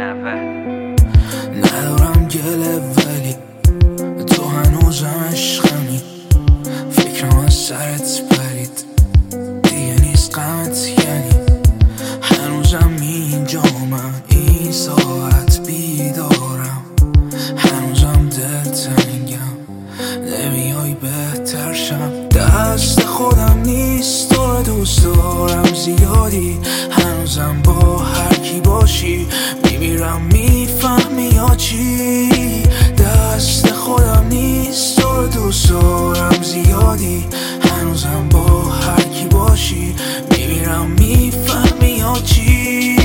ندارم گله ولی تو هنوزم عشقمی، فکرم از سرت پرید دیگه نیست غمت، یعنی هنوزم اینجامم، این ساعت بیدارم، هنوزم دلتنگم، نمیای بهتر شم. دست خودم نیست تو رو دوست دارم زیادی، هنوزم با هر کی باشی میمیرم، میفهمی یا چی؟ دست خودم نیست تو رو دوست دارم زیادی، هنوزم با هر کی باشی میمیرم، میفهمی یا چی؟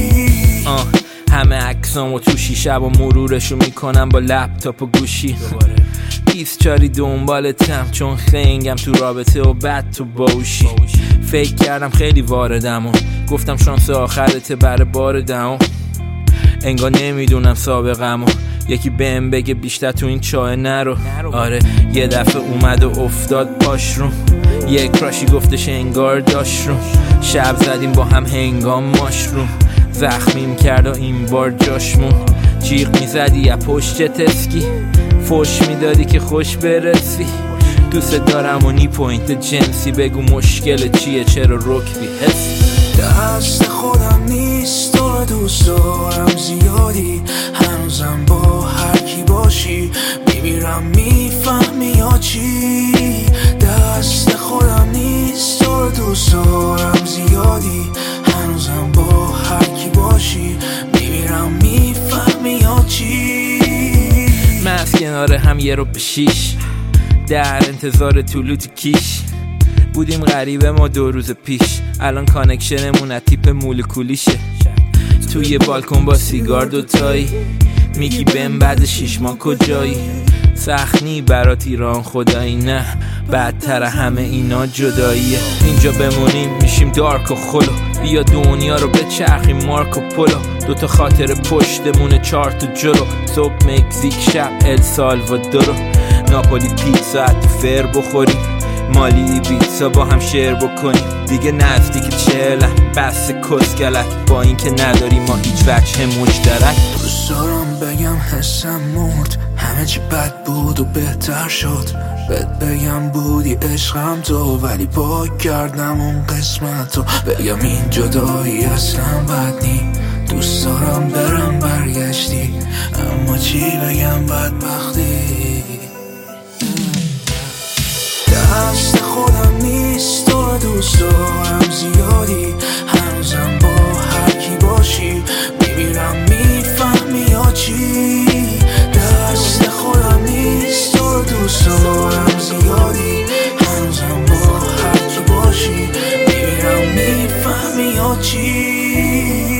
همه عکسامو تو شیشه و مرورشو میکنم با لپتاپ و گوشی، 24 دنبالتم چون خنگم تو رابطه و بد تو باوشی. فکر کردم خیلی واردم و گفتم شانس آخرته بر بار دم، انگار نمیدونم سابقم و یکی بهم بگه بیشتر تو این چاه نرو. آره یه دفعه اومد و افتاد پاش رو، یه کراشی گفتش انگار داشت رو، شب زدیم با هم هنگام ماشروم، زخمیم کرد و این بار جاشمون، جیغ میزدی یا پشت تسکی، فوش میدادی که خوش برسی، دوست دارم و نی پوینت جنسی، بگو مشکل چیه چرا رکبی حسی؟ دست خودم نیست تو رو دوست دارم زیادی، هنوزم با هر کی باشی میمیرم، میفهمی یا چی؟ دست خودم نیست تو رو دوست دارم زیادی، هنوزم با هر کی باشی میمیرم، میفهمی یا چی؟ من از کنار هم یه رو به 6 در انتظار طلوع تو کیش بودیم، غریبه ما 2 روز پیش، الان کانکشنمون از تیپ مولکولیشه، توی بالکن با سیگار دوتایی، میگی بهم بعد 6 ماه کجایی؟ سخنی برات ایران خدایی نه، بدتر همه اینا جداییه، اینجا بمونیم میشیم دارک و خلو، بیا دنیا رو بچرخیم مارکو پولو، 2 خاطر پشتمونه 4 تا جلو، صبح مکزیک شب السالوادورو، ناپولی پیتزا تو فر بخوریم، مالی بیتزا با هم شیر بکنیم، دیگه نزدیک 40 بس کسگلک، با این که نداریم ما هیچ وجه مشترک. دوست دارم بگم حسم مرد، همه چی بد بود و بهتر شد، بهت بگم بودی عشقم تو، ولی پاک کردم اون قسمت رو، بگم این جدایی اصلا بد نی، دوست دارم برم برگشتی، اما چی بگم بدبختی؟ دست خودم نیست تو رو دوست دارم زیادی، هنوزم با هر کی باشی میمیرم، میفهمی یا چی؟ دست خودم نیست تو رو دوست دارم زیادی، هنوزم با هر کی باشی میمیرم، میفهمی یا چی؟